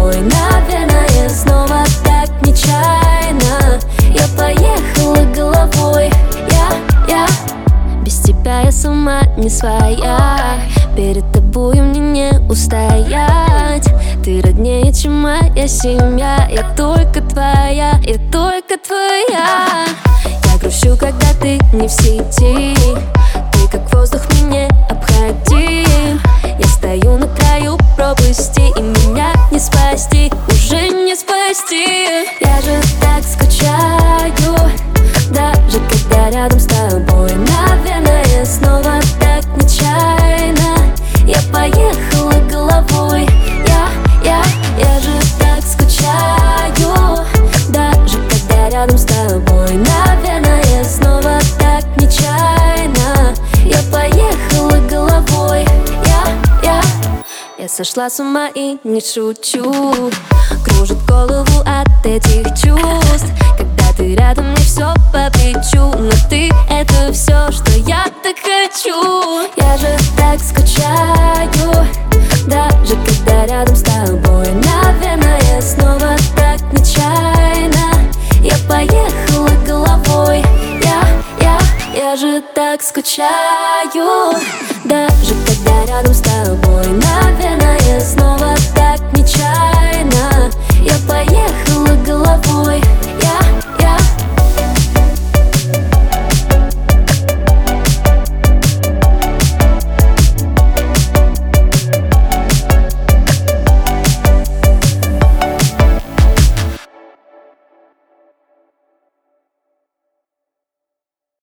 тобой. Наверное, снова так нечаянно я поехала головой. Я без тебя я сама не своя. Перед тобой мне не устоять. Ты роднее, чем моя семья. Я только твоя, я только твоя. Я грущу, когда ты не в сети. Ты как воздух мне обходим. Я стою на краю пропасти, и меня не спасти, уже не спасти. Я же так скучаю, даже когда рядом с тобой. Наверное, снова так нечаянно я поехала головой. Я же так скучаю, даже когда рядом с тобой. Наверное, снова так нечаянно я поехала головой. Я сошла с ума и не шучу. Кружит голову от этих чувств. Когда ты рядом, мне все по плечу. Но ты — это все, что я так хочу. Я же так скучаю, даже когда рядом с тобой. Наверное, снова так нечаянно я поехала головой. Я же так скучаю.